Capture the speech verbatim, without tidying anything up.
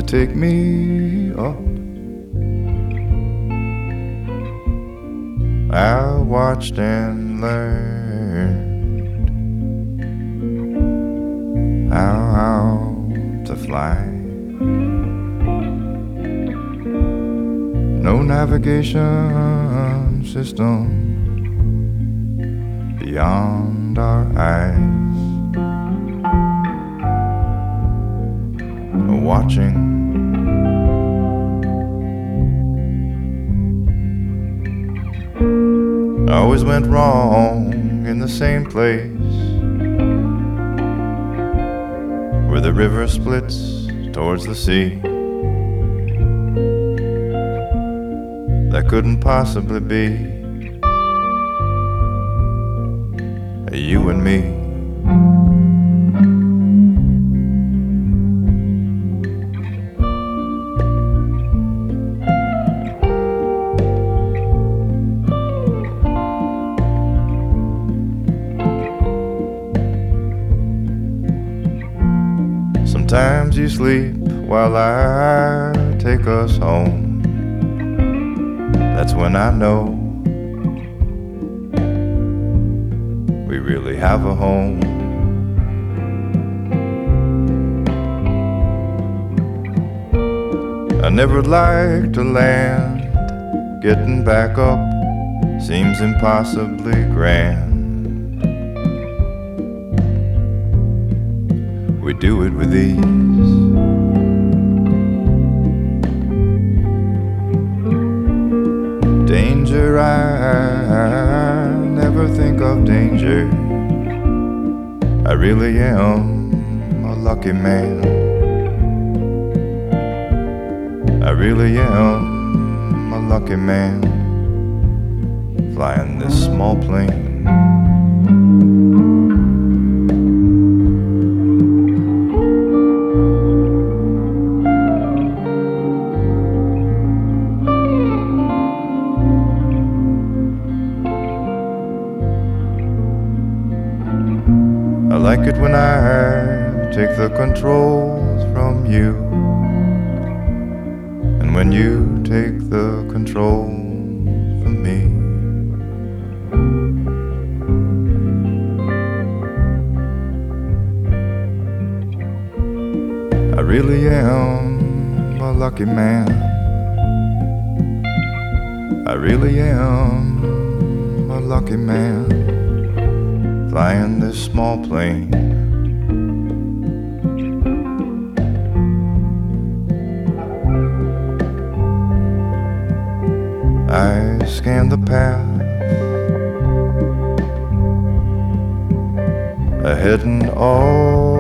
take me up. I watched and learned how to fly. No navigation system beyond our eyes. Watching I always went wrong in the same place where the river splits towards the sea. That couldn't possibly be you and me. Sometimes you sleep while I take us home. That's when I know we really have a home. I never like to land. Getting back up seems impossibly grand. We do it with ease. Danger, I never think of danger. I really am a lucky man. I really am a lucky man, flying this small plane. I like it when I take the controls from you, and when you take the control from me. I really am a lucky man. I really am a lucky man, flying this small plane. I scan the path ahead and all